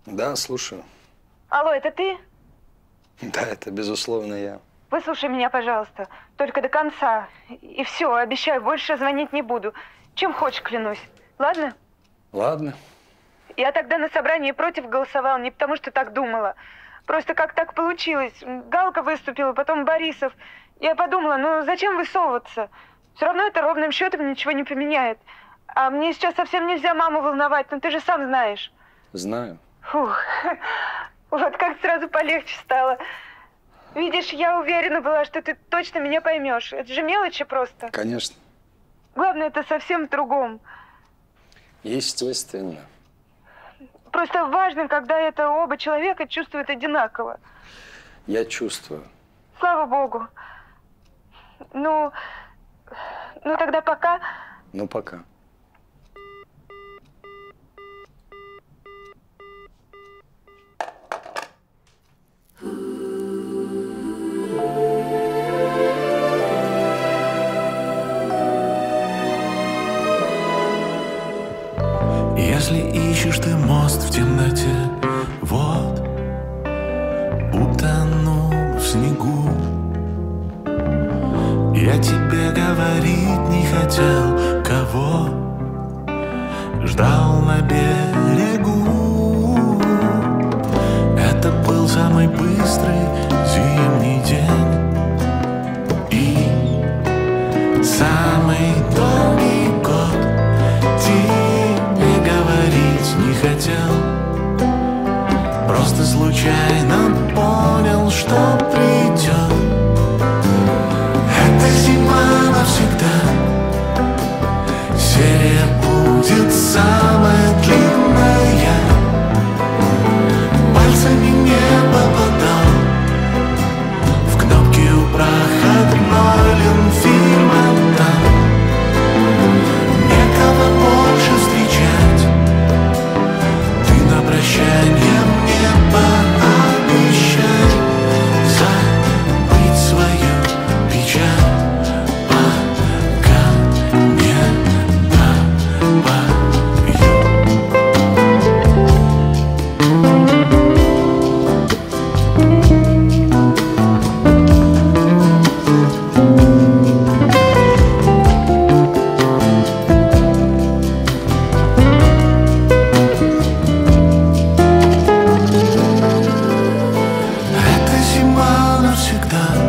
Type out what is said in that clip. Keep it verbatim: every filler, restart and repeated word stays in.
Да, слушаю. Алло, это ты? Да, это безусловно я. Выслушай меня, пожалуйста. Только до конца. И все, обещаю, больше звонить не буду. Чем хочешь, клянусь. Ладно? Ладно. Я тогда на собрании против голосовала, не потому что так думала. Просто как так получилось. Галка выступила, потом Борисов. Я подумала, ну зачем высовываться? Все равно это ровным счетом ничего не поменяет. А мне сейчас совсем нельзя маму волновать, ну ты же сам знаешь. Знаю. Фух, вот как сразу полегче стало. Видишь, я уверена была, что ты точно меня поймешь. Это же мелочи просто. Конечно. Главное, это совсем в другом. Естественно. Просто важно, когда это оба человека чувствуют одинаково. Я чувствую. Слава богу. Ну, ну тогда пока. Ну, пока. Если ищешь ты мост в темноте, вот, утонул в снегу. Я тебе говорить не хотел, кого ждал на берегу. Это был самый быстрый зимний день и самый долгий год. Тебе говорить не хотел, просто случайно понял, что придет. Эта зима навсегда, серия будет самая длинная. Пальцами не попадал в кнопки у проходной Ленфильма там. Некого больше встречать, ты на прощанье мне пообещай забыть свою печаль, пока не добавлю. Эта зима навсегда,